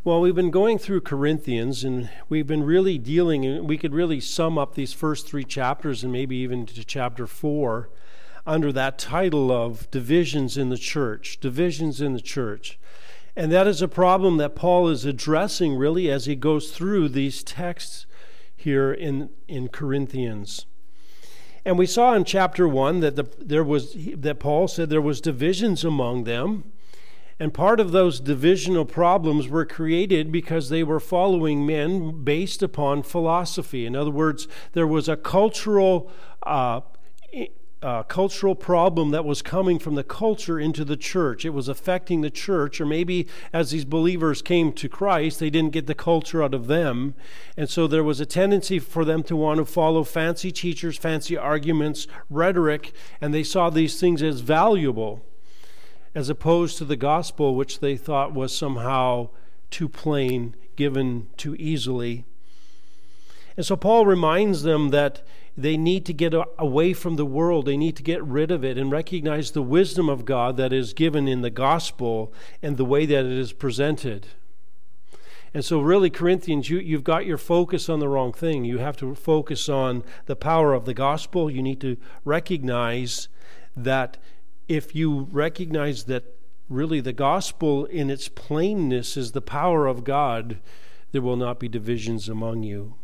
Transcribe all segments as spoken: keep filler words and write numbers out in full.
Well, we've been going through Corinthians, and we've been really dealing, and we could really sum up these first three chapters and maybe even to chapter four under that title of divisions in the church, divisions in the church. And that is a problem that Paul is addressing really as he goes through these texts here in, in Corinthians. And we saw in chapter one that the, there was that Paul said there was divisions among them. And part of those divisional problems were created because they were following men based upon philosophy. In other words, there was a cultural uh, uh, cultural problem that was coming from the culture into the church. It was affecting the church, or maybe as these believers came to Christ, they didn't get the culture out of them. And so there was a tendency for them to want to follow fancy teachers, fancy arguments, rhetoric, and they saw these things as valuable, as opposed to the gospel, which they thought was somehow too plain, given too easily. And so Paul reminds them that they need to get away from the world. They need to get rid of it and recognize the wisdom of God that is given in the gospel and the way that it is presented. And so really, Corinthians, you, you've got your focus on the wrong thing. You have to focus on the power of the gospel. You need to recognize that if you recognize that really the gospel in its plainness is the power of God, there will not be divisions among you.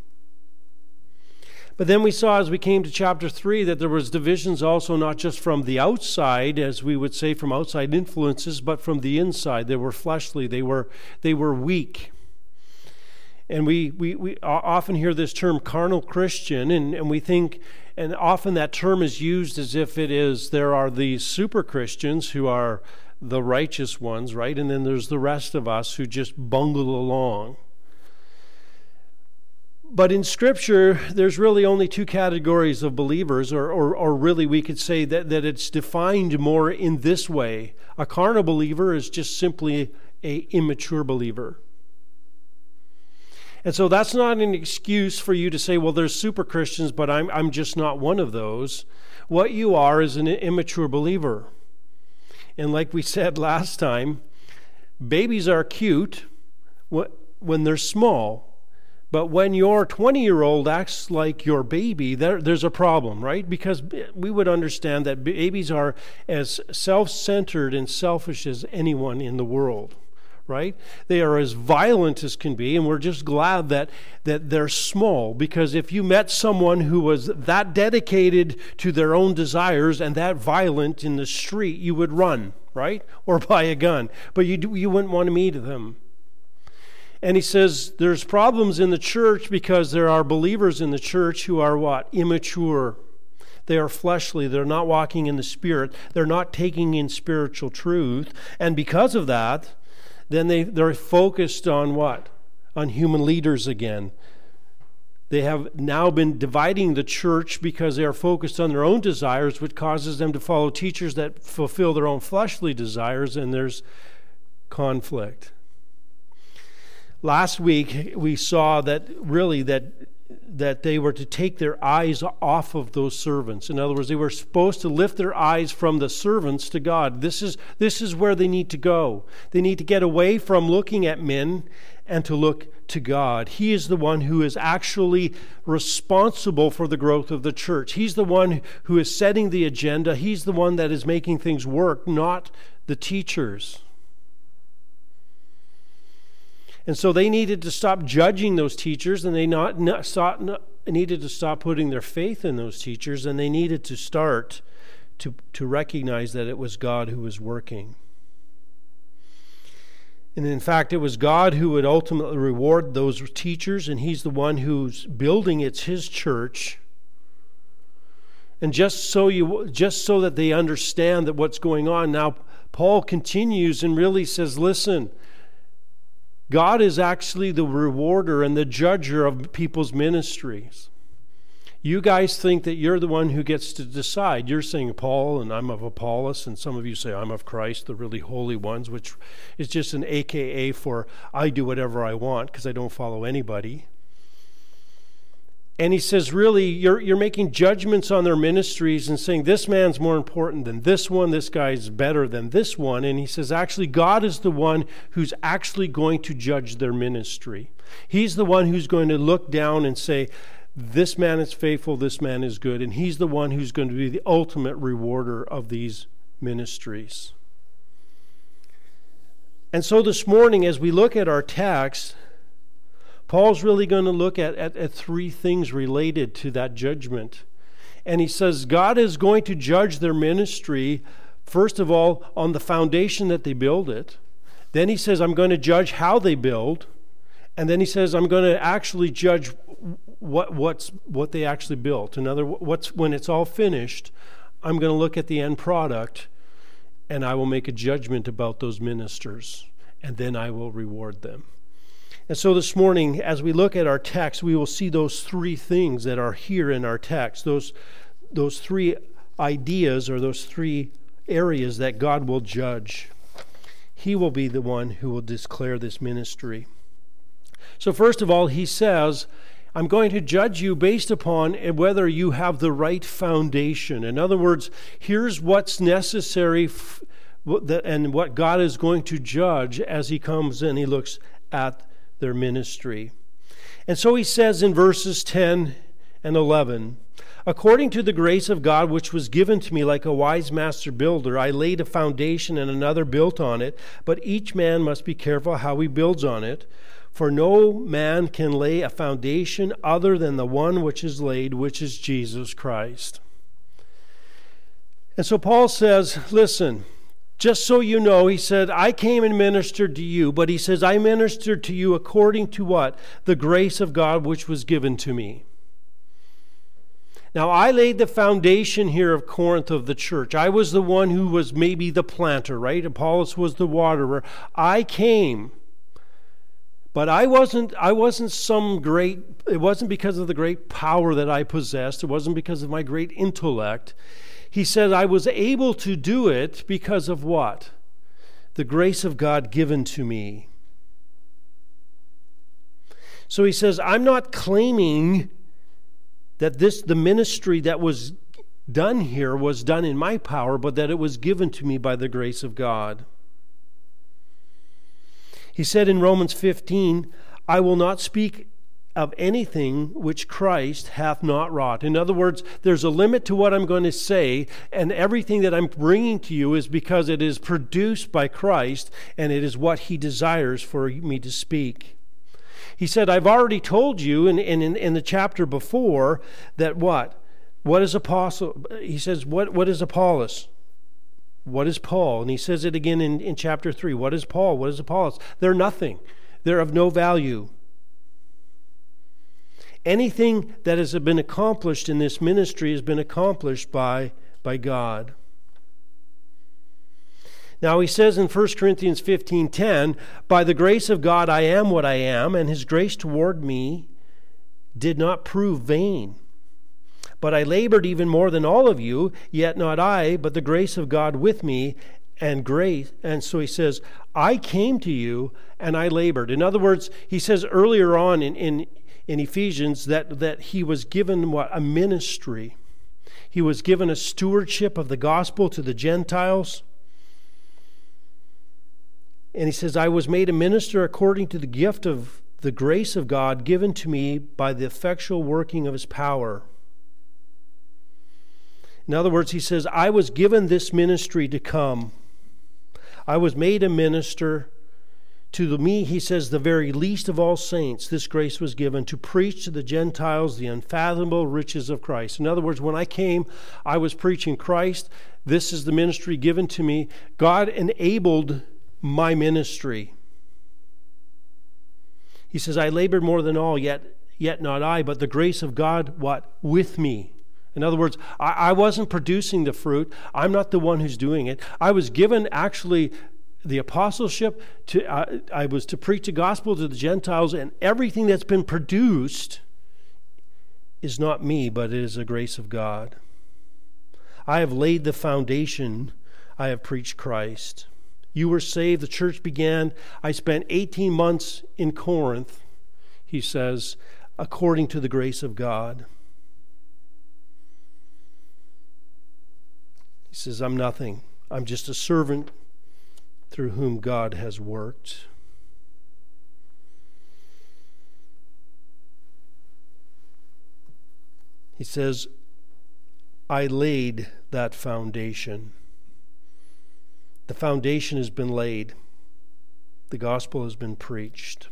But then we saw as we came to chapter three that there was divisions also not just from the outside, as we would say from outside influences, but from the inside. They were fleshly, they were they were weak. And we, we, we often hear this term carnal Christian, and, and we think, and often that term is used as if it is, there are these super Christians who are the righteous ones, right? And then there's the rest of us who just bungle along. But in Scripture, there's really only two categories of believers, or, or, or really we could say that, that it's defined more in this way. A carnal believer is just simply an immature believer. And so that's not an excuse for you to say, well, there's super Christians, but I'm I'm just not one of those. What you are is an immature believer. And like we said last time, babies are cute when they're small. But when your twenty-year-old acts like your baby, there, there's a problem, right? Because we would understand that babies are as self-centered and selfish as anyone in the world. Right? They are as violent as can be, and we're just glad that that they're small, because if you met someone who was that dedicated to their own desires and that violent in the street, you would run, right? Or buy a gun. But you do, you wouldn't want to meet them. And he says there's problems in the church because there are believers in the church who are what? Immature. They are fleshly. They're not walking in the Spirit. They're not taking in spiritual truth. And because of that, then they, they're focused on what? On human leaders again. They have now been dividing the church because they are focused on their own desires, which causes them to follow teachers that fulfill their own fleshly desires, and there's conflict. Last week, we saw that really that that they were to take their eyes off of those servants. In other words, they were supposed to lift their eyes from the servants to God. This is this is where they need to go. They need to get away from looking at men and to look to God. He is the one who is actually responsible for the growth of the church. He's the one who is setting the agenda. He's the one that is making things work, not the teachers. And so they needed to stop judging those teachers, and they not, not, stop, not needed to stop putting their faith in those teachers, and they needed to start to, to recognize that it was God who was working. And in fact, it was God who would ultimately reward those teachers, and He's the one who's building it's His church. And just so you, just so that they understand that what's going on now, Paul continues and really says, listen, God is actually the rewarder and the judger of people's ministries. You guys think that you're the one who gets to decide. You're saying Paul, and I'm of Apollos, and some of you say I'm of Christ, the really holy ones, which is just an A K A for I do whatever I want because I don't follow anybody. And he says, really, you're, you're making judgments on their ministries and saying, this man's more important than this one, this guy's better than this one. And he says, actually, God is the one who's actually going to judge their ministry. He's the one who's going to look down and say, this man is faithful, this man is good. And he's the one who's going to be the ultimate rewarder of these ministries. And so this morning, as we look at our text, Paul's really going to look at, at, at three things related to that judgment. And he says God is going to judge their ministry, first of all, on the foundation that they build it. Then he says, I'm going to judge how they build. And then he says, I'm going to actually judge what what's what they actually built. In other words, what's, when it's all finished, I'm going to look at the end product, and I will make a judgment about those ministers, and then I will reward them. And so this morning, as we look at our text, we will see those three things that are here in our text, those, those three ideas or those three areas that God will judge. He will be the one who will declare this ministry. So first of all, he says, I'm going to judge you based upon whether you have the right foundation. In other words, here's what's necessary f- and what God is going to judge as he comes and he looks at their ministry. And so he says in verses ten and eleven, according to the grace of God which was given to me like a wise master builder, I laid a foundation and another built on it, but each man must be careful how he builds on it. For no man can lay a foundation other than the one which is laid, which is Jesus Christ. And so Paul says, listen, just so you know, he said, I came and ministered to you, but he says, I ministered to you according to what? The grace of God which was given to me. Now, I laid the foundation here of Corinth of the church. I was the one who was maybe the planter, right? Apollos was the waterer. I came, but I wasn't, I wasn't some great, it wasn't because of the great power that I possessed. It wasn't because of my great intellect. He said I was able to do it because of what? The grace of God given to me. So he says, I'm not claiming that this the ministry that was done here was done in my power, but that it was given to me by the grace of God. He said in Romans fifteen, I will not speak of anything which Christ hath not wrought. In other words, there's a limit to what I'm going to say, and everything that I'm bringing to you is because it is produced by Christ, and it is what he desires for me to speak. He said, I've already told you in, in, in the chapter before that what? What is apostle? He says, what, what is Apollos? What is Paul? And he says it again in, in chapter three. What is Paul? What is Apollos? They're nothing. They're of no value. Anything that has been accomplished in this ministry has been accomplished by, by God. Now he says in First Corinthians fifteen ten, by the grace of God I am what I am, and his grace toward me did not prove vain. But I labored even more than all of you, yet not I, but the grace of God with me, and grace. And so he says, I came to you and I labored. In other words, he says earlier on in, in, in Ephesians that, that he was given what? A ministry. He was given a stewardship of the gospel to the Gentiles. And he says, I was made a minister according to the gift of the grace of God given to me by the effectual working of his power. In other words, he says, I was given this ministry to come. I was made a minister. To me, he says, the very least of all saints, this grace was given to preach to the Gentiles the unfathomable riches of Christ. In other words, when I came, I was preaching Christ. This is the ministry given to me. God enabled my ministry. He says, I labored more than all, yet, yet not I, but the grace of God, what? With me. In other words, I, I wasn't producing the fruit. I'm not the one who's doing it. I was given actually the apostleship. To uh, I was to preach the gospel to the Gentiles, and everything that's been produced is not me, but it is the grace of God. I have laid the foundation. I have preached Christ. You were saved. The church began. I spent eighteen months in Corinth, he says, according to the grace of God. He says, I'm nothing. I'm just a servant through whom God has worked. He says, I laid that foundation. The foundation has been laid. The gospel has been preached.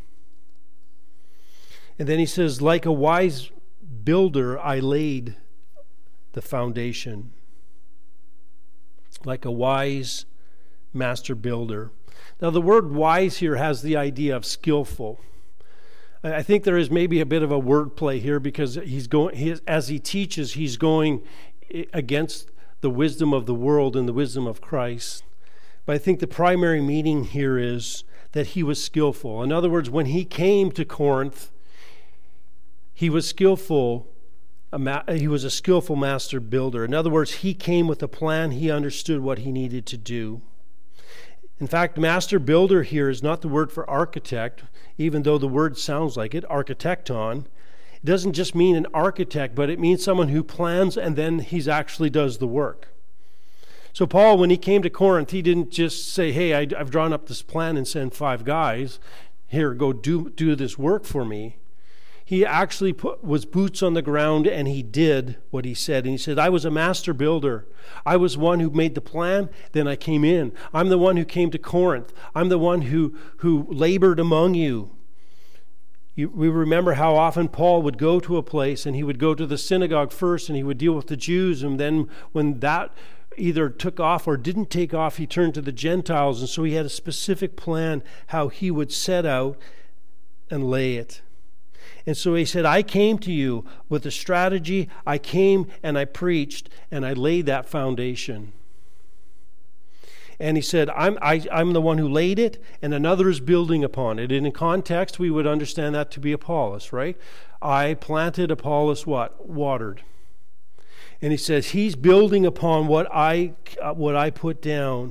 And then he says, like a wise builder, I laid the foundation. Like a wise master builder. Now, the word wise here has the idea of skillful. I think there is maybe a bit of a wordplay here because he's going, he, as he teaches, he's going against the wisdom of the world and the wisdom of Christ. But I think the primary meaning here is that he was skillful. In other words, when he came to Corinth, he was skillful. A ma- he was a skillful master builder. In other words, he came with a plan. He understood what he needed to do. In fact, master builder here is not the word for architect, even though the word sounds like it, architecton. It doesn't just mean an architect, but it means someone who plans and then he actually does the work. So Paul, when he came to Corinth, he didn't just say, hey, I, I've drawn up this plan and send five guys. Here, go do, do this work for me. He actually put, was boots on the ground, and he did what he said. And he said, I was a master builder. I was one who made the plan, then I came in. I'm the one who came to Corinth. I'm the one who, who labored among you. you. We remember how often Paul would go to a place, and he would go to the synagogue first, and he would deal with the Jews. And then when that either took off or didn't take off, he turned to the Gentiles. And so he had a specific plan how he would set out and lay it. And so he said, I came to you with a strategy. I came and I preached and I laid that foundation. And he said, I'm, I, I'm the one who laid it and another is building upon it. And in context, we would understand that to be Apollos, right? I planted, Apollos what? Watered. And he says, he's building upon what I, uh, what I put down.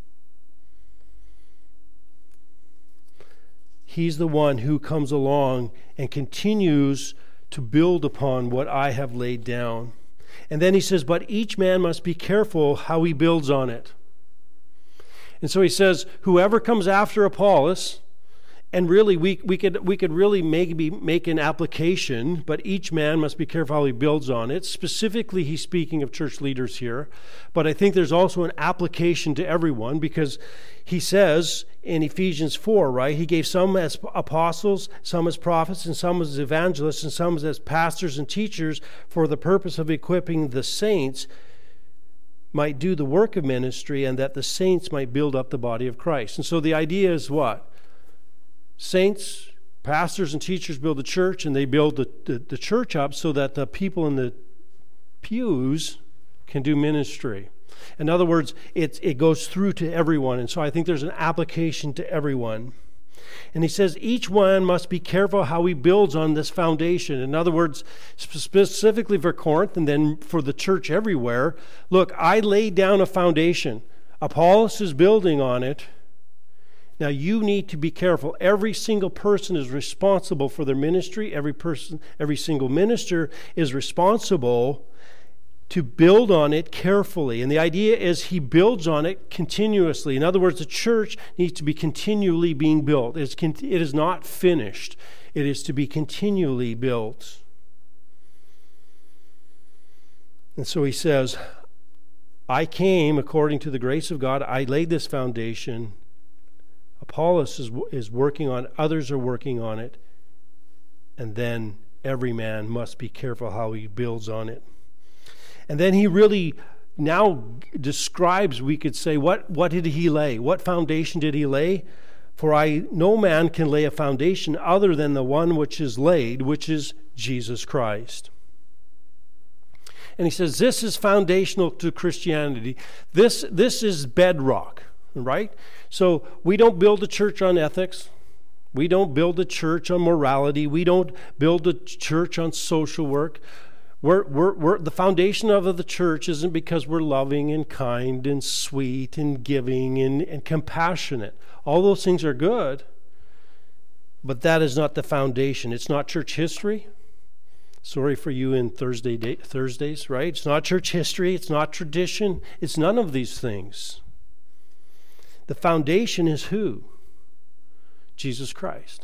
He's the one who comes along and continues to build upon what I have laid down. And then he says, but each man must be careful how he builds on it. And so he says, whoever comes after Apollos, and really we, we could we could really maybe make an application, but each man must be careful how he builds on it. Specifically, he's speaking of church leaders here. But I think there's also an application to everyone because he says in Ephesians four, right, he gave some as apostles, some as prophets, and some as evangelists, and some as pastors and teachers for the purpose of equipping the saints might do the work of ministry and that the saints might build up the body of Christ. And so the idea is what? Saints, pastors, and teachers build the church, and they build the, the, the church up so that the people in the pews can do ministry. In other words, it, it goes through to everyone, and so I think there's an application to everyone. And he says each one must be careful how he builds on this foundation. In other words, specifically for Corinth and then for the church everywhere, look, I laid down a foundation. Apollos is building on it. Now you need to be careful. Every single person is responsible for their ministry. Every person, every single minister is responsible to build on it carefully. And the idea is he builds on it continuously. In other words, the church needs to be continually being built. It's, it is not finished. It is to be continually built. And so he says, I came according to the grace of God. I laid this foundation. Apollos is, is working on it. Others are working on it. And then every man must be careful how he builds on it. And then he really now describes, we could say, what, what did he lay? What foundation did he lay? For I, no man can lay a foundation other than the one which is laid, which is Jesus Christ. And he says this is foundational to Christianity. This, this is bedrock, right? So we don't build a church on ethics. We don't build a church on morality. We don't build a church on social work. We're, we're, we're, the foundation of the church isn't because we're loving and kind and sweet and giving and, and compassionate. All those things are good, but that is not the foundation. It's not church history. Sorry for you in Thursday day, Thursdays, right? It's not church history. It's not tradition. It's none of these things. The foundation is who? Jesus Christ.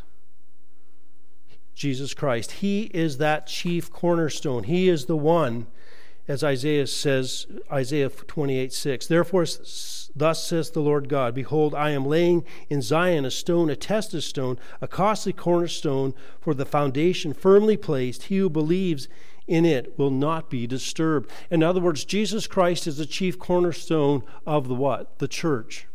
Jesus Christ. He is that chief cornerstone. He is the one, as Isaiah says, Isaiah twenty-eight six. Therefore, thus says the Lord God, behold, I am laying in Zion a stone, a tested stone, a costly cornerstone for the foundation firmly placed. He who believes in it will not be disturbed. In other words, Jesus Christ is the chief cornerstone of the what? The church.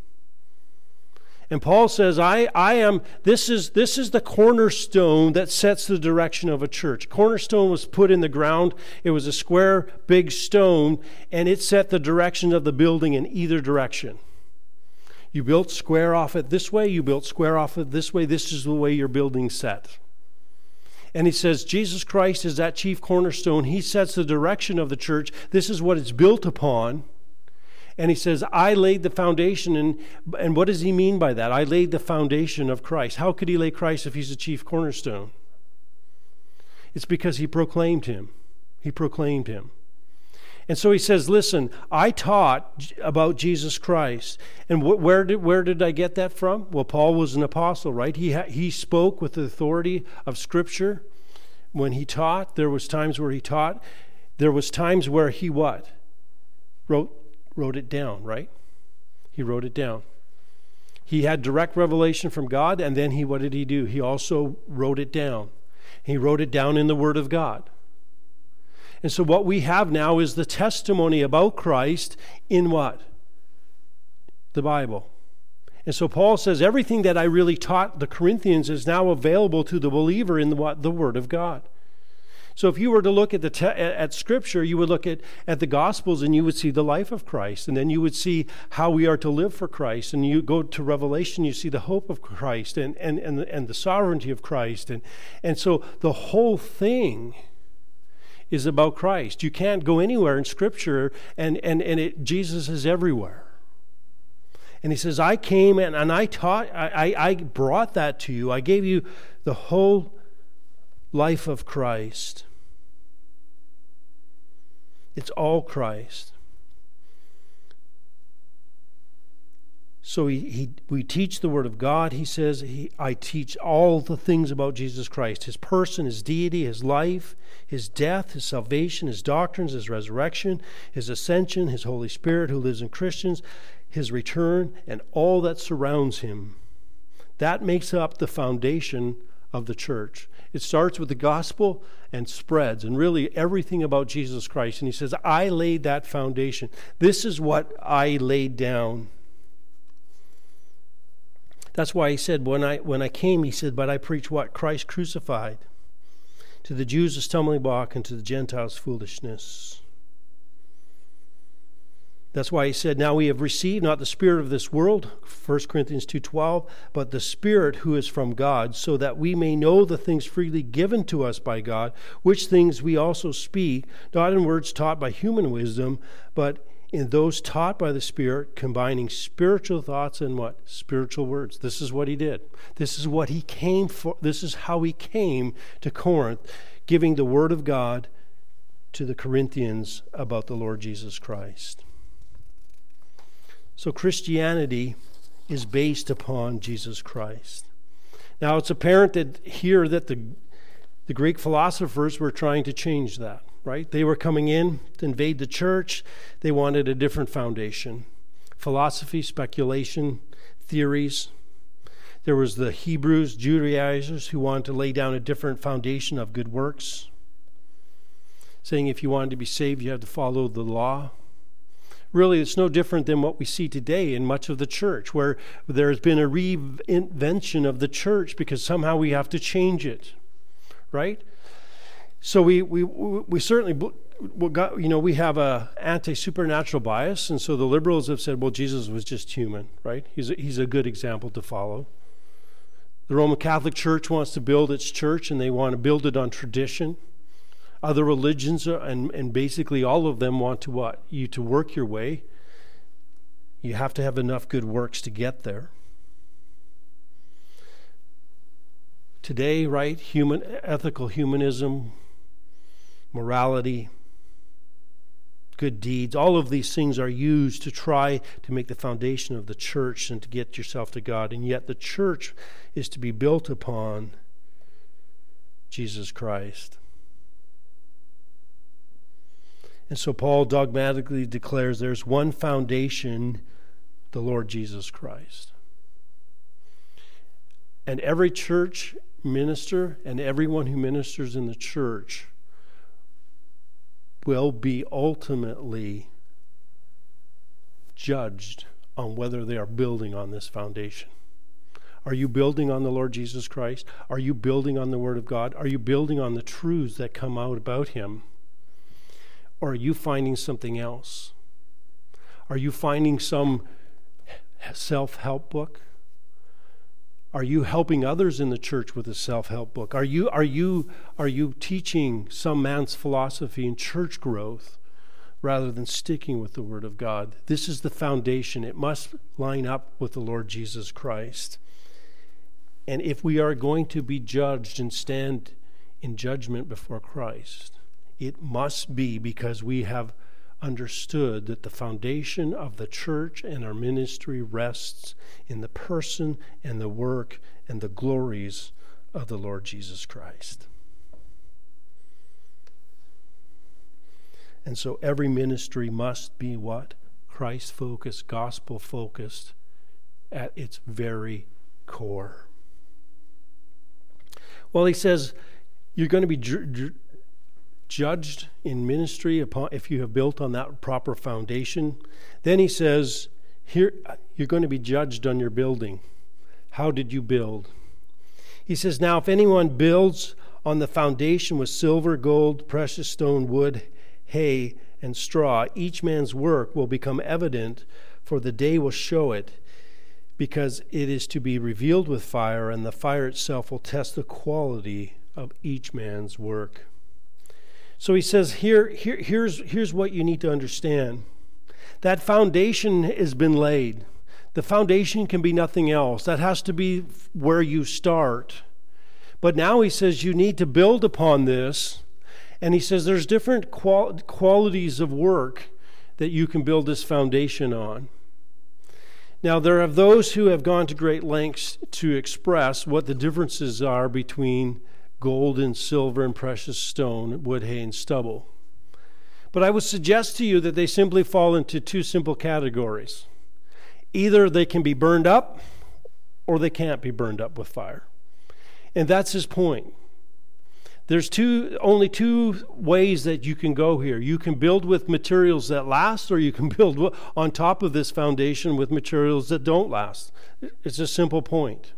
And Paul says, I, I am, this is, this is the cornerstone that sets the direction of a church. Cornerstone was put in the ground. It was a square, big stone, and it set the direction of the building in either direction. You built square off it this way, you built square off it this way. This is the way your building's set. And he says, Jesus Christ is that chief cornerstone. He sets the direction of the church. This is what it's built upon. And he says, I laid the foundation. And, and what does he mean by that? I laid the foundation of Christ. How could he lay Christ if he's the chief cornerstone? It's because he proclaimed him. He proclaimed him. And so he says, listen, I taught about Jesus Christ. And wh- where did where did I get that from? Well, Paul was an apostle, right? He ha- he spoke with the authority of Scripture. When he taught, there was times where he taught. There was times where he what? Wrote wrote it down, right? He wrote it down. He had direct revelation from God, and then he what did he do? He also wrote it down. He wrote it down in the Word of God. And so what we have now is the testimony about Christ in what? The Bible. And so Paul says everything that I really taught the Corinthians is now available to the believer in the what? The Word of God. So if you were to look at the te- at Scripture, you would look at, at the Gospels and you would see the life of Christ. And then you would see how we are to live for Christ. And you go to Revelation, you see the hope of Christ and, and, and, the, and the sovereignty of Christ. And, and so the whole thing is about Christ. You can't go anywhere in Scripture and, and, and it, Jesus is everywhere. And he says, I came and, and I taught, I, I brought that to you. I gave you the whole life of Christ. It's all Christ. So he, he, we teach the Word of God. He says, he, I teach all the things about Jesus Christ. His person, His deity, His life, His death, His salvation, His doctrines, His resurrection, His ascension, His Holy Spirit who lives in Christians, His return, and all that surrounds Him. That makes up the foundation of the church. It starts with the gospel and spreads, and really everything about Jesus Christ. And he says, I laid that foundation. This is what I laid down. That's why he said, when I when I came, he said, but I preach what? Christ crucified. To the Jews a stumbling block, and to the Gentiles foolishness. That's why he said, now we have received not the spirit of this world, First Corinthians two twelve, but the Spirit who is from God, so that we may know the things freely given to us by God, which things we also speak, not in words taught by human wisdom, but in those taught by the Spirit, combining spiritual thoughts and what? Spiritual words. This is what he did. This is what he came for. This is how he came to Corinth, giving the Word of God to the Corinthians about the Lord Jesus Christ. So Christianity is based upon Jesus Christ. Now it's apparent that here that the, the Greek philosophers were trying to change that, right? They were coming in to invade the church. They wanted a different foundation. Philosophy, speculation, theories. There was the Hebrews, Judaizers, who wanted to lay down a different foundation of good works, saying if you wanted to be saved, you had to follow the law. Really, it's no different than what we see today in much of the church, where there has been a reinvention of the church because somehow we have to change it, right? So we we we certainly, we got, you know, we have a anti-supernatural bias, and so the liberals have said, well, Jesus was just human, right? He's a, he's a good example to follow. The Roman Catholic Church wants to build its church, and they want to build it on tradition. Other religions, are, and, and basically all of them want to what? You to work your way. You have to have enough good works to get there. Today, right, human ethical humanism morality, good deeds. All of these things are used to try to make the foundation of the church and to get yourself to God. And yet the church is to be built upon Jesus Christ. And so Paul dogmatically declares there's one foundation, the Lord Jesus Christ. And every church minister and everyone who ministers in the church will be ultimately judged on whether they are building on this foundation. Are you building on the Lord Jesus Christ? Are you building on the Word of God? Are you building on the truths that come out about Him? Or are you finding something else? Are you finding some self-help book? Are you helping others in the church with a self-help book? Are you are you are you teaching some man's philosophy in church growth rather than sticking with the Word of God? This is the foundation. It must line up with the Lord Jesus Christ. And if we are going to be judged and stand in judgment before Christ, it must be because we have understood that the foundation of the church and our ministry rests in the person and the work and the glories of the Lord Jesus Christ. And so every ministry must be what? Christ-focused, gospel-focused at its very core. Well, he says you're going to be ju- ju- judged in ministry upon if you have built on that proper foundation. Then he says, here you're going to be judged on your building. How did you build? He says, now if anyone builds on the foundation with silver, gold, precious stone, wood, hay, and straw, each man's work will become evident, for the day will show it, because it is to be revealed with fire, and the fire itself will test the quality of each man's work. So he says, here, here, here's, here's what you need to understand. That foundation has been laid. The foundation can be nothing else. That has to be where you start. But now he says you need to build upon this. And he says there's different qual- qualities of work that you can build this foundation on. Now, there are those who have gone to great lengths to express what the differences are between gold and silver and precious stone, wood, hay, and stubble. But I would suggest to you that they simply fall into two simple categories. Either they can be burned up, or they can't be burned up with fire. And that's his point. There's two, only two ways that you can go here. You can build with materials that last, or you can build on top of this foundation with materials that don't last. It's a simple point.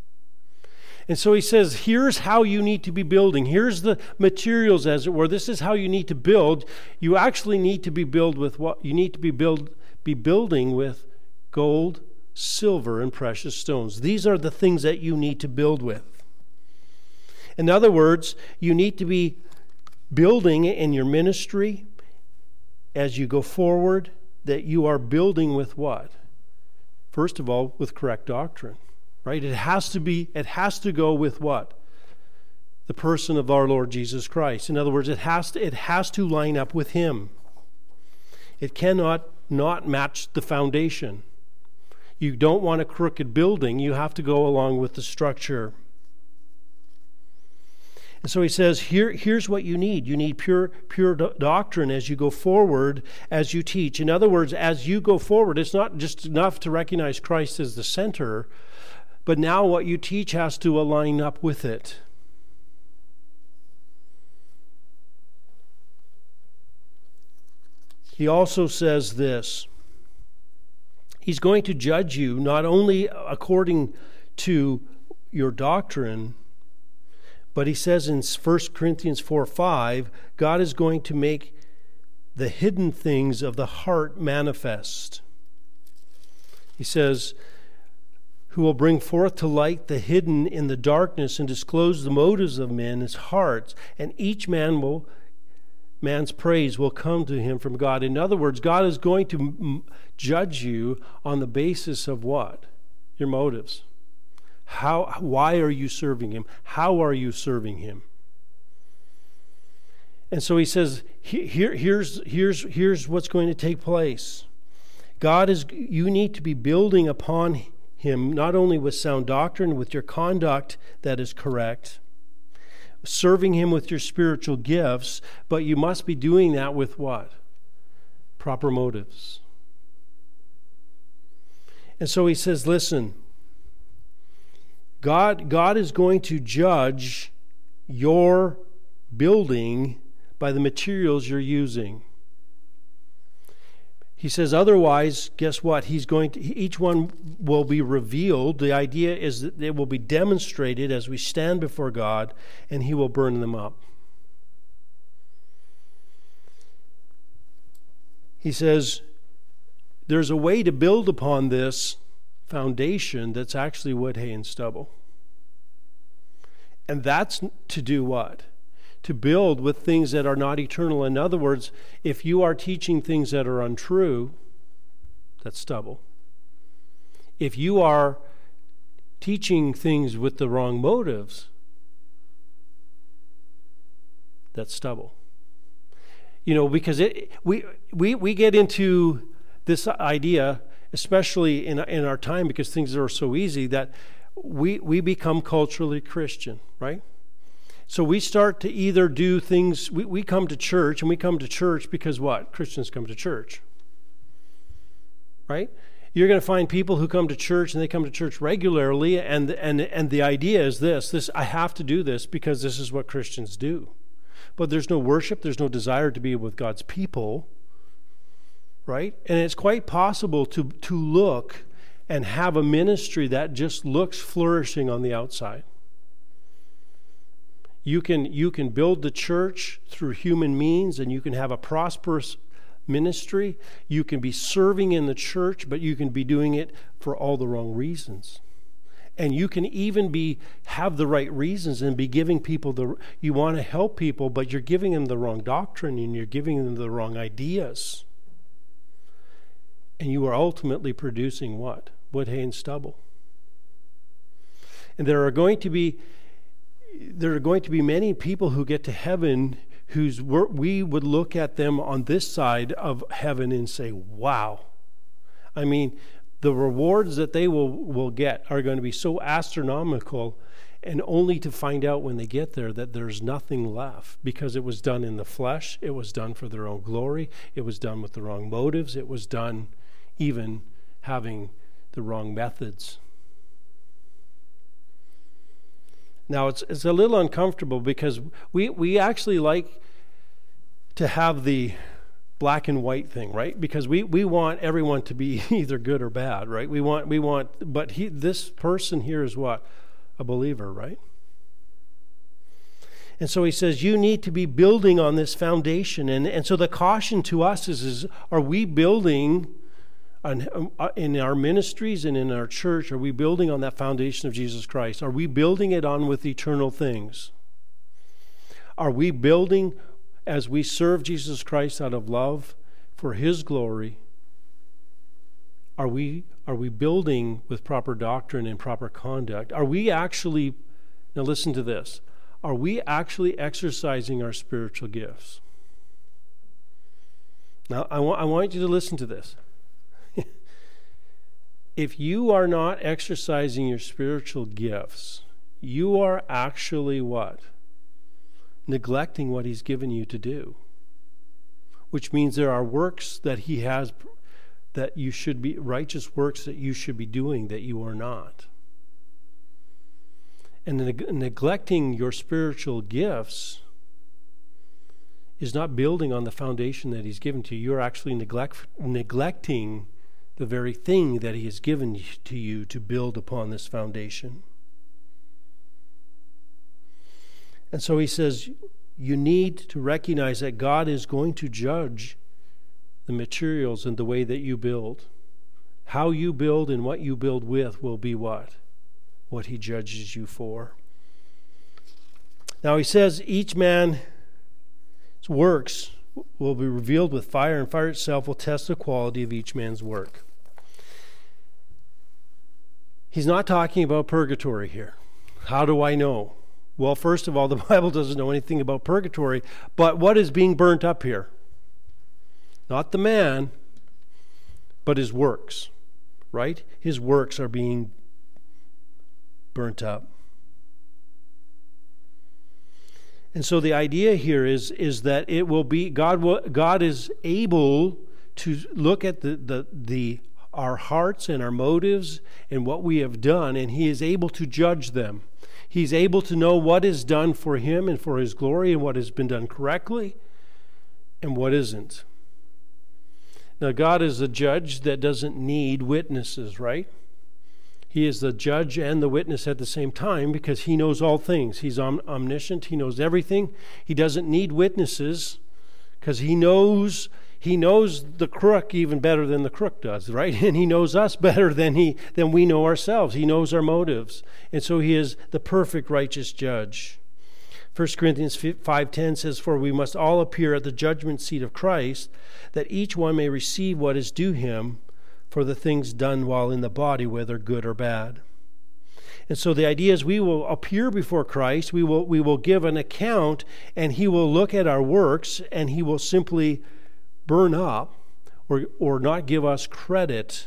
And so he says, here's how you need to be building. Here's the materials, as it were. This is how you need to build. You actually need to be build with what you need to be build be building with gold, silver, and precious stones. These are the things that you need to build with. In other words, you need to be building in your ministry as you go forward, that you are building with what? First of all, with correct doctrine, right? It has to be, it has to go with what? The person of our Lord Jesus Christ. In other words, it has to, it has to line up with Him. It cannot not match the foundation. You don't want a crooked building. You have to go along with the structure. And so he says, here, here's what you need. You need pure, pure do- doctrine as you go forward, as you teach. In other words, as you go forward, it's not just enough to recognize Christ as the center, but now what you teach has to align up with it. He also says this. He's going to judge you not only according to your doctrine, but he says in First Corinthians four five, God is going to make the hidden things of the heart manifest. He says, who will bring forth to light the hidden in the darkness and disclose the motives of men's hearts, and each man will, man's praise will come to him from God. In other words, God is going to m- judge you on the basis of what? Your motives. How? Why are you serving Him? How are you serving Him? And so he says, here, here's, here's, here's what's going to take place. God is, you need to be building upon him, not only with sound doctrine, with your conduct that is correct, serving him with your spiritual gifts, but you must be doing that with what? Proper motives. And so he says, listen, God, God is going to judge your building by the materials you're using. He says, otherwise, guess what? He's going to, each one will be revealed. The idea is that it will be demonstrated as we stand before God, and he will burn them up. He says, there's a way to build upon this foundation that's actually wood, hay, and stubble. And that's to do what? To build with things that are not eternal. In other words, if you are teaching things that are untrue, that's stubble. If you are teaching things with the wrong motives, that's stubble. You know, because it, we we we get into this idea, especially in in our time, because things are so easy, that we we become culturally Christian, right? So we start to either do things, we, we come to church, and we come to church because what? Christians come to church. Right? You're going to find people who come to church, and they come to church regularly, and and and the idea is this, this I have to do this because this is what Christians do. But there's no worship, there's no desire to be with God's people. Right? And it's quite possible to to look and have a ministry that just looks flourishing on the outside. You can you can build the church through human means, and you can have a prosperous ministry. You can be serving in the church, but you can be doing it for all the wrong reasons. And you can even be have the right reasons and be giving people the you want to help people, but you're giving them the wrong doctrine and you're giving them the wrong ideas. And you are ultimately producing what? Wood, hay, and stubble. And there are going to be There are going to be many people who get to heaven whose we would look at them on this side of heaven and say, wow. I mean, the rewards that they will, will get are going to be so astronomical, and only to find out when they get there that there's nothing left because it was done in the flesh, it was done for their own glory, it was done with the wrong motives, it was done even having the wrong methods. Now, it's it's a little uncomfortable because we, we actually like to have the black and white thing, right? Because we, we want everyone to be either good or bad, right? We want we want, but he this person here is what? A believer, right? And so he says, you need to be building on this foundation. And, and so the caution to us is, is are we building on, in our ministries and in our church, are we building on that foundation of Jesus Christ? Are we building it on with eternal things? Are we building as we serve Jesus Christ out of love for his glory? Are we are we building with proper doctrine and proper conduct? Are we actually, now listen to this, are we actually exercising our spiritual gifts? Now I want I want you to listen to this. If you are not exercising your spiritual gifts, you are actually what? Neglecting what he's given you to do. Which means there are works that he has that you should be, righteous works that you should be doing that you are not. And neg- neglecting your spiritual gifts is not building on the foundation that he's given to you. You're actually neglect, neglecting the very thing that he has given to you to build upon this foundation. And so he says, you need to recognize that God is going to judge the materials and the way that you build. How you build and what you build with will be what? What he judges you for. Now he says each man's works will be revealed with fire, and fire itself will test the quality of each man's work. He's not talking about purgatory here. How do I know? Well, first of all, the Bible doesn't know anything about purgatory, but what is being burnt up here? Not the man, but his works, right? His works are being burnt up. And so the idea here is, is that it will be, God will, God is able to look at the, the, the our hearts and our motives and what we have done, and he is able to judge them. He's able to know what is done for him and for his glory, and what has been done correctly and what isn't. Now, God is a judge that doesn't need witnesses, right? He is the judge and the witness at the same time because he knows all things. He's om- omniscient. He knows everything. He doesn't need witnesses because he knows he knows the crook even better than the crook does, right? And he knows us better than he than we know ourselves. He knows our motives. And so he is the perfect righteous judge. First Corinthians five ten says, "For we must all appear at the judgment seat of Christ, that each one may receive what is due him for the things done while in the body, whether good or bad." And so the idea is we will appear before Christ, we will we will give an account, and he will look at our works, and he will simply burn up or or not give us credit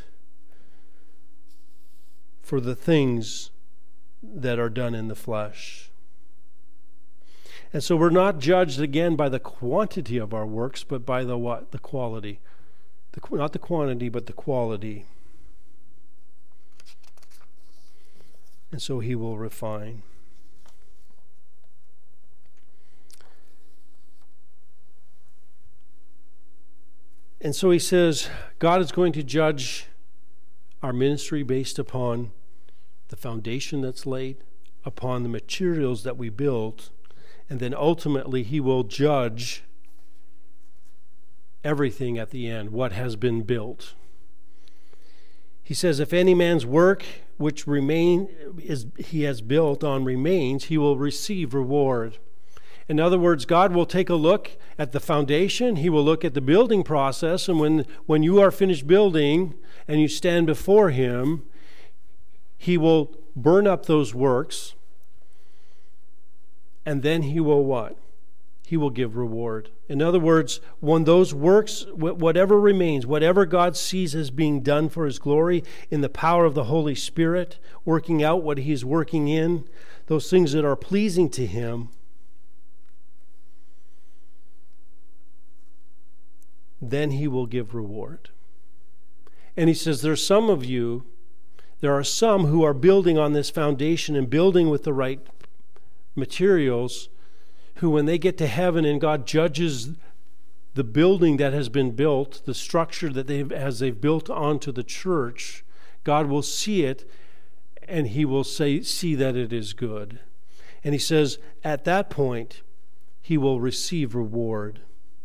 for the things that are done in the flesh. And so we're not judged again by the quantity of our works, but by the what? The quality. The, not the quantity, but the quality. And so he will refine. And so he says, God is going to judge our ministry based upon the foundation that's laid, upon the materials that we built, and then ultimately he will judge everything at the end, what has been built. He says, if any man's work which remain is he has built on remains, he will receive reward. In other words, God will take a look at the foundation. He will look at the building process. And when, when you are finished building and you stand before him, he will burn up those works. And then he will what? He will give reward. In other words, when those works, whatever remains, whatever God sees as being done for his glory in the power of the Holy Spirit, working out what he's working in, those things that are pleasing to him, then he will give reward. And he says, there's some of you, there are some who are building on this foundation and building with the right materials, who when they get to heaven and God judges the building that has been built, the structure that they've as they've built onto the church, God will see it and he will say see that it is good. And he says at that point he will receive reward.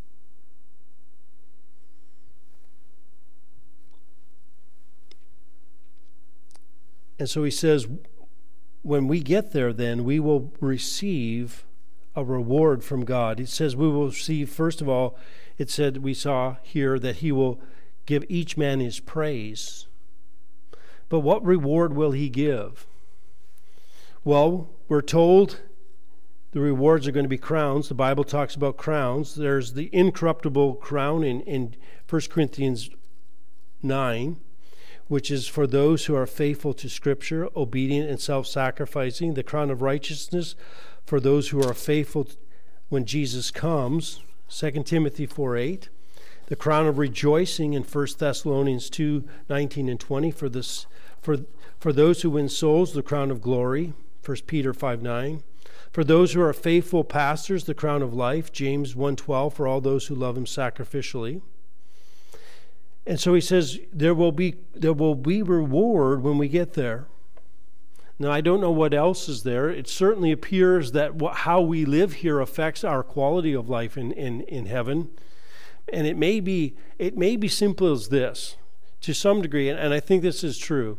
And so he says, when we get there, then we will receive a reward from God. It says we will receive, first of all, it said we saw here that he will give each man his praise. But what reward will he give? Well, we're told the rewards are going to be crowns. The Bible talks about crowns. There's the incorruptible crown in, in First Corinthians nine, which is for those who are faithful to Scripture, obedient and self-sacrificing. The crown of righteousness for those who are faithful when Jesus comes, Second Timothy four eight. The crown of rejoicing in First Thessalonians two nineteen and twenty. For this, for, for those who win souls, the crown of glory, First Peter five nine. For those who are faithful pastors, the crown of life, James one twelve. For all those who love him sacrificially. And so he says there will be there will be reward when we get there. Now, I don't know what else is there. It certainly appears that what, how we live here affects our quality of life in, in, in heaven. And it may be it may be simple as this, to some degree, and I think this is true.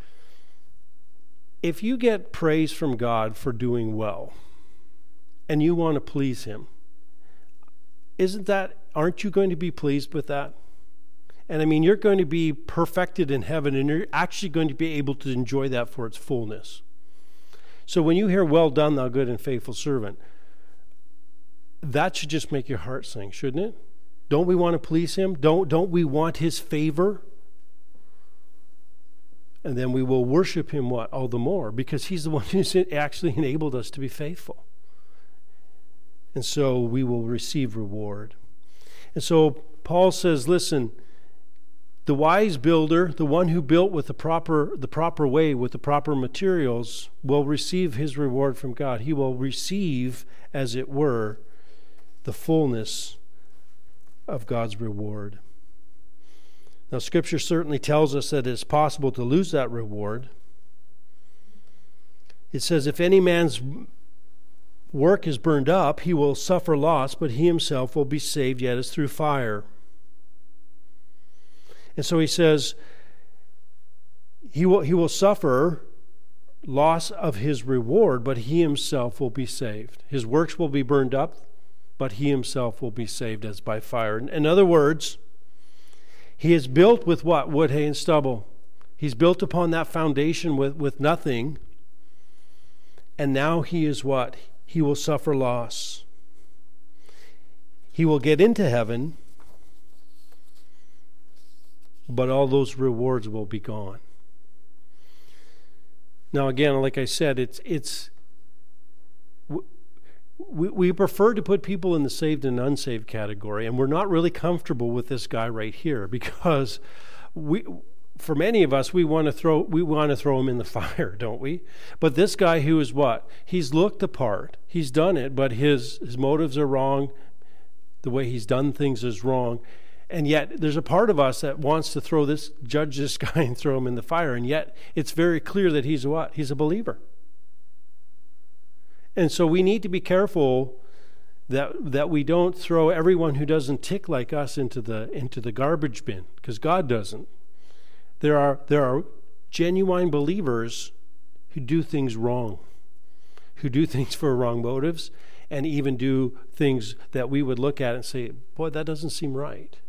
If you get praise from God for doing well, and you want to please him, isn't that, aren't you going to be pleased with that? And I mean, you're going to be perfected in heaven, and you're actually going to be able to enjoy that for its fullness. So when you hear, well done, thou good and faithful servant, that should just make your heart sing, shouldn't it? Don't we want to please him? Don't, don't we want his favor? And then we will worship him what? All the more, because he's the one who's actually enabled us to be faithful. And so we will receive reward. And so Paul says, listen, the wise builder, the one who built with the proper the proper way, with the proper materials, will receive his reward from God. He will receive, as it were, the fullness of God's reward. Now, Scripture certainly tells us that it's possible to lose that reward. It says, if any man's work is burned up, he will suffer loss, but he himself will be saved, yet as through fire. And so he says, he will, he will suffer loss of his reward, but he himself will be saved. His works will be burned up, but he himself will be saved as by fire. In other words, he is built with what? Wood, hay, and stubble. He's built upon that foundation with, with nothing. And now he is what? He will suffer loss. He will get into heaven, but all those rewards will be gone. Now again, like I said, it's it's we, we prefer to put people in the saved and unsaved category, and we're not really comfortable with this guy right here, because we for many of us we want to throw we want to throw him in the fire, don't we? But this guy who is what? He's looked the part. He's done it, but his his motives are wrong. The way he's done things is wrong. And yet there's a part of us that wants to throw this, judge this guy and throw him in the fire. And yet it's very clear that he's what? He's a believer. And so we need to be careful that that we don't throw everyone who doesn't tick like us into the into the garbage bin, because God doesn't. There are there are genuine believers who do things wrong, who do things for wrong motives, and even do things that we would look at and say, boy, that doesn't seem right.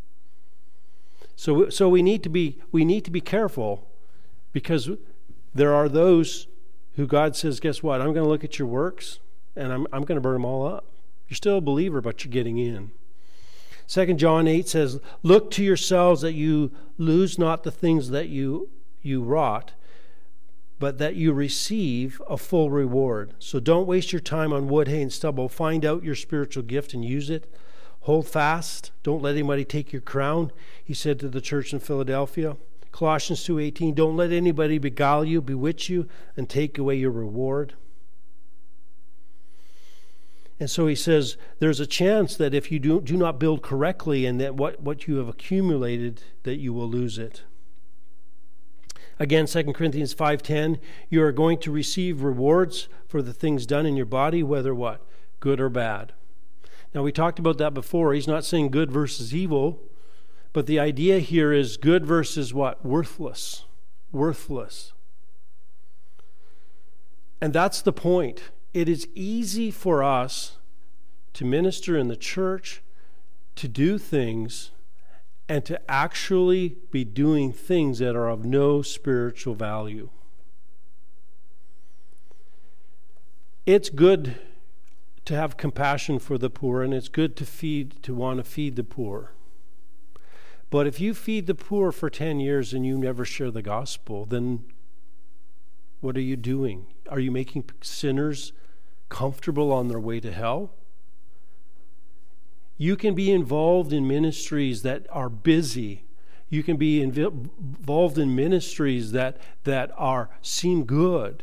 So, so we need to be we need to be careful, because there are those who God says, guess what? I'm going to look at your works and I'm I'm going to burn them all up. You're still a believer, but you're getting in. Second John eight says, look to yourselves that you lose not the things that you you wrought, but that you receive a full reward. So don't waste your time on wood, hay, and stubble. Find out your spiritual gift and use it. Hold fast. Don't let anybody take your crown, he said to the church in Philadelphia. Colossians two eighteen, don't let anybody beguile you, bewitch you, and take away your reward. And so he says there's a chance that if you do, do not build correctly, and that what, what you have accumulated, that you will lose it. Again, Second Corinthians five ten, you are going to receive rewards for the things done in your body, whether what? Good or bad. Now, we talked about that before. He's not saying good versus evil, but the idea here is good versus what? Worthless. Worthless. And that's the point. It is easy for us to minister in the church, to do things, and to actually be doing things that are of no spiritual value. It's good to have compassion for the poor, and it's good to feed, to want to feed the poor. But if you feed the poor for ten years and you never share the gospel, then what are you doing? Are you making sinners comfortable on their way to hell? You can be involved in ministries that are busy. You can be involved in ministries that, that are seem good,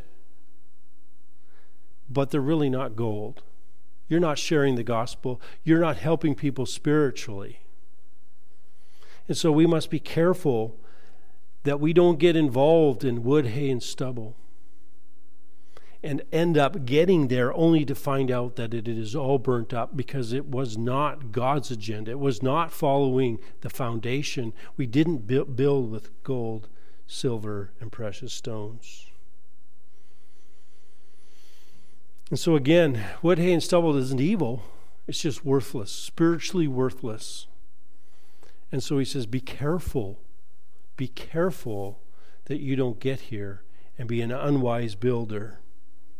but they're really not gold. You're not sharing the gospel. You're not helping people spiritually. And so we must be careful that we don't get involved in wood, hay, and stubble and end up getting there only to find out that it is all burnt up, because it was not God's agenda. It was not following the foundation. We didn't build with gold, silver, and precious stones. And so again, wood, hay, and stubble isn't evil. It's just worthless, spiritually worthless. And so he says, be careful. Be careful that you don't get here and be an unwise builder.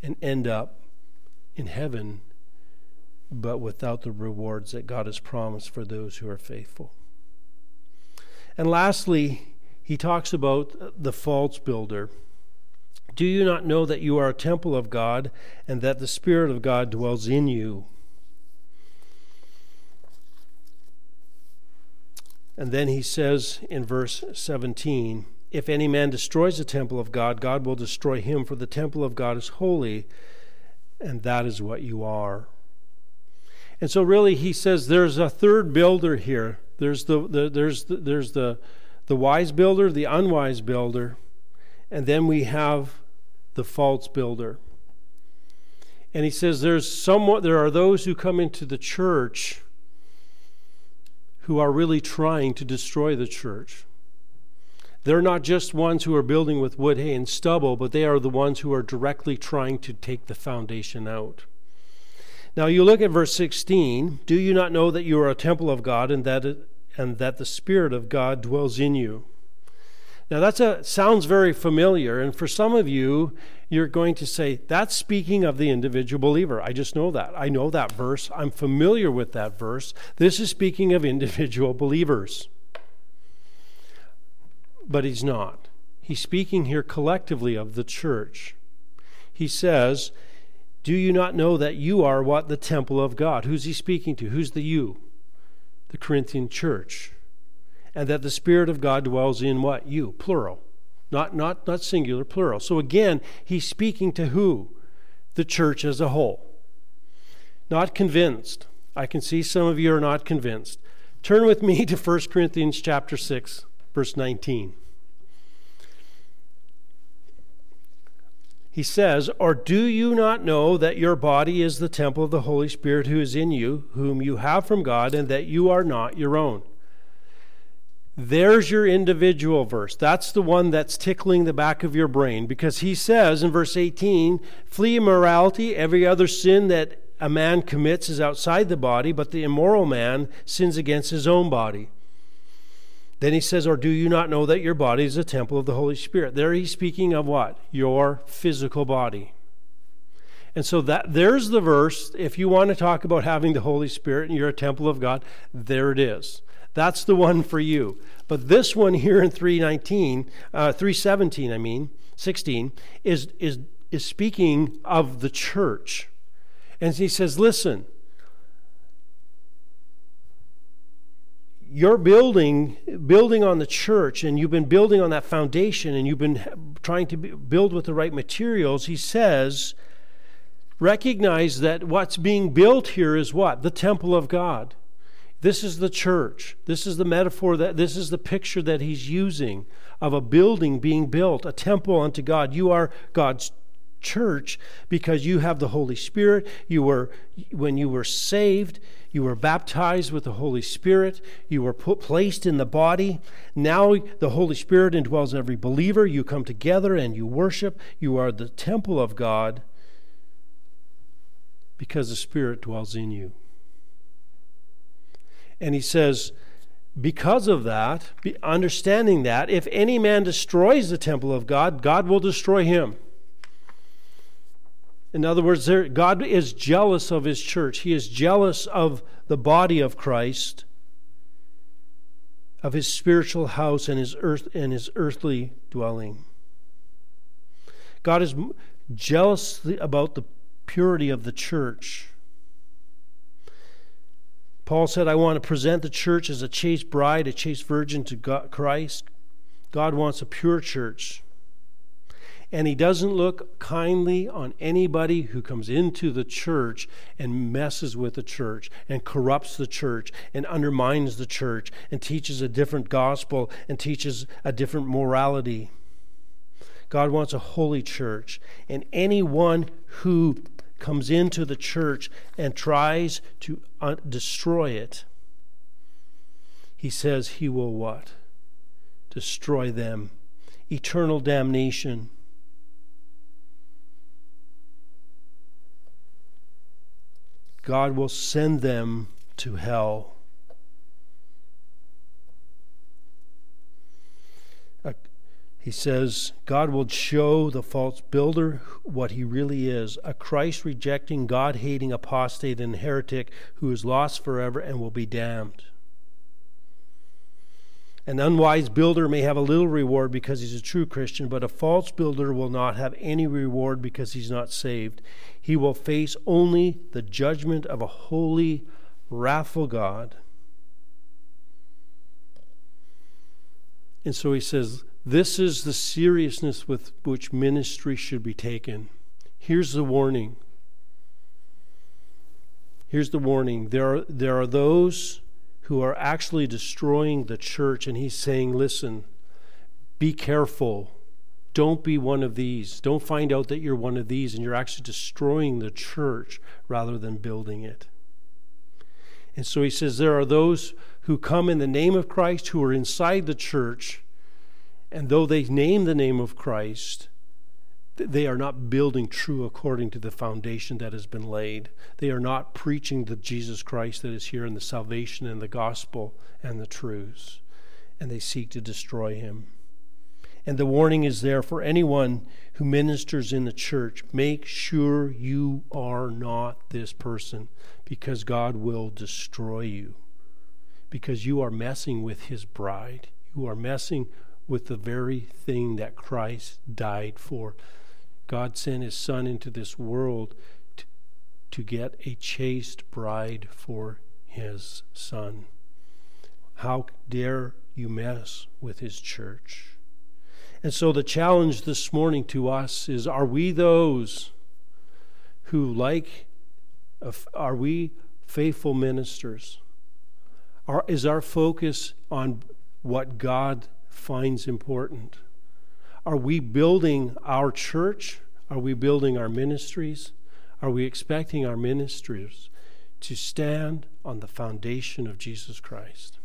and end up in heaven, but without the rewards that God has promised for those who are faithful. And lastly, he talks about the false builder. Do you not know that you are a temple of God and that the Spirit of God dwells in you? And then he says in verse seventeen, if any man destroys the temple of God, God will destroy him, for the temple of God is holy, and that is what you are. And so really he says there's a third builder here. There's the, the there's the, there's the the wise builder, the unwise builder, and then we have the false builder. And he says there's somewhat there are those who come into the church who are really trying to destroy the church. They're not just ones who are building with wood, hay, and stubble, but they are the ones who are directly trying to take the foundation out. Now you look at verse sixteen. Do you not know that you are a temple of God and that it, and that the Spirit of God dwells in you? Now that a sounds very familiar, and for some of you, you're going to say, that's speaking of the individual believer. I just know that. I know that verse. I'm familiar with that verse. This is speaking of individual believers. But he's not. He's speaking here collectively of the church. He says, do you not know that you are what? The temple of God. Who's he speaking to? Who's the you? The Corinthian church. And that the Spirit of God dwells in what? You, plural. Not, not, not singular, plural. So again, he's speaking to who? The church as a whole. Not convinced. I can see some of you are not convinced. Turn with me to First Corinthians chapter six, verse nineteen. He says, or do you not know that your body is the temple of the Holy Spirit who is in you, whom you have from God, and that you are not your own? There's your individual verse. That's the one that's tickling the back of your brain, because he says in verse eighteen, flee immorality. Every other sin that a man commits is outside the body, but the immoral man sins against his own body. Then he says, or do you not know that your body is a temple of the Holy Spirit? There he's speaking of what? Your physical body. And so that there's the verse. If you want to talk about having the Holy Spirit and you're a temple of God, there it is. That's the one for you. But this one here in three nineteen, uh, three seventeen, I mean, sixteen, is, is, is speaking of the church. And he says, listen, you're building, building on the church, and you've been building on that foundation, and you've been trying to build with the right materials. He says, recognize that what's being built here is what? The temple of God. This is the church. This is the metaphor, that this is the picture that he's using of a building being built, a temple unto God. You are God's church because you have the Holy Spirit. You were, when you were saved, you were baptized with the Holy Spirit. You were put, placed in the body. Now the Holy Spirit indwells every believer. You come together and you worship. You are the temple of God because the Spirit dwells in you. And he says, because of that, understanding that, if any man destroys the temple of God, God will destroy him. In other words, there, God is jealous of his church. He is jealous of the body of Christ, of his spiritual house and his earth and his earthly dwelling. God is jealous about the purity of the church. Paul said, I want to present the church as a chaste bride, a chaste virgin to God, Christ. God wants a pure church. And he doesn't look kindly on anybody who comes into the church and messes with the church and corrupts the church and undermines the church and teaches a different gospel and teaches a different morality. God wants a holy church. And anyone who comes into the church and tries to uh, destroy it, he says he will what? Destroy them. Eternal damnation. God will send them to hell. Uh, He says, God will show the false builder what he really is, a Christ-rejecting, God-hating apostate and heretic who is lost forever and will be damned. An unwise builder may have a little reward because he's a true Christian, but a false builder will not have any reward because he's not saved. He will face only the judgment of a holy, wrathful God. And so he says, this is the seriousness with which ministry should be taken. Here's the warning. Here's the warning. There are, there are those who are actually destroying the church, and he's saying, listen, be careful. Don't be one of these. Don't find out that you're one of these and you're actually destroying the church rather than building it. And so he says there are those who come in the name of Christ who are inside the church, and though they name the name of Christ, they are not building true according to the foundation that has been laid. They are not preaching the Jesus Christ that is here in the salvation and the gospel and the truths, and they seek to destroy him. And the warning is there for anyone who ministers in the church. Make sure you are not this person, because God will destroy you, because you are messing with his bride. You are messing with the very thing that Christ died for. God sent his Son into this world to, to get a chaste bride for his Son. How dare you mess with his church? And so the challenge this morning to us is, are we those who like, are we faithful ministers? Are, is our focus on what God finds important? Are we building our church? Are we building our ministries? Are we expecting our ministries to stand on the foundation of Jesus Christ?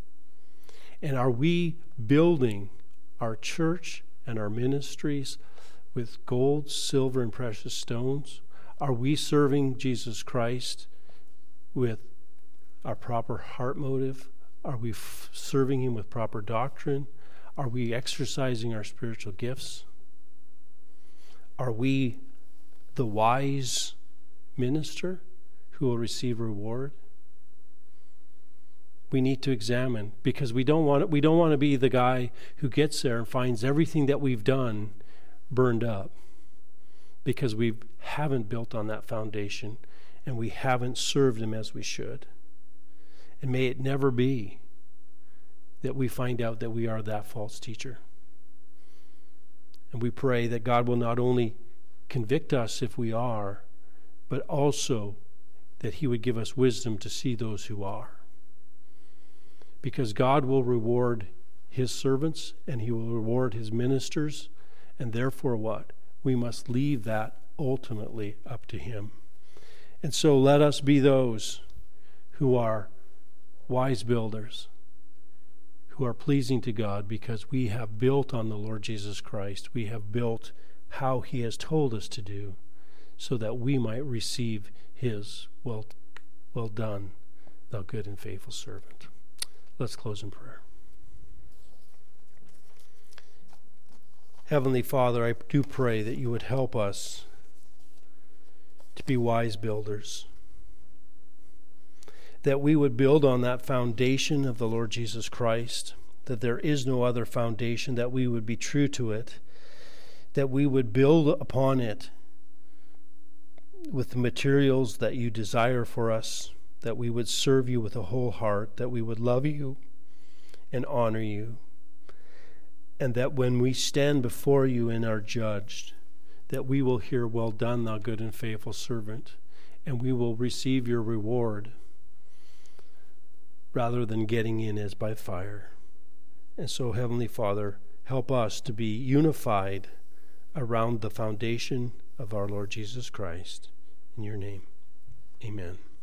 And are we building our church and our ministries with gold, silver, and precious stones? Are we serving Jesus Christ with our proper heart motive? Are we f- serving him with proper doctrine? Are we exercising our spiritual gifts? Are we the wise minister who will receive reward? We need to examine, because we don't want we don't want to be the guy who gets there and finds everything that we've done burned up, because we haven't built on that foundation and we haven't served him as we should. And may it never be that we find out that we are that false teacher. And we pray that God will not only convict us if we are, but also that he would give us wisdom to see those who are. Because God will reward his servants and he will reward his ministers, and therefore what? We must leave that ultimately up to him. And so let us be those who are wise builders, who are pleasing to God, because we have built on the Lord Jesus Christ. We have built how he has told us to do, so that we might receive his well, well done, thou good and faithful servant. Let's close in prayer. Heavenly Father, I do pray that you would help us to be wise builders, that we would build on that foundation of the Lord Jesus Christ, that there is no other foundation, that we would be true to it, that we would build upon it with the materials that you desire for us, that we would serve you with a whole heart, that we would love you and honor you, and that when we stand before you and are judged, that we will hear, well done, thou good and faithful servant, and we will receive your reward rather than getting in as by fire. And so, Heavenly Father, help us to be unified around the foundation of our Lord Jesus Christ. In your name, amen.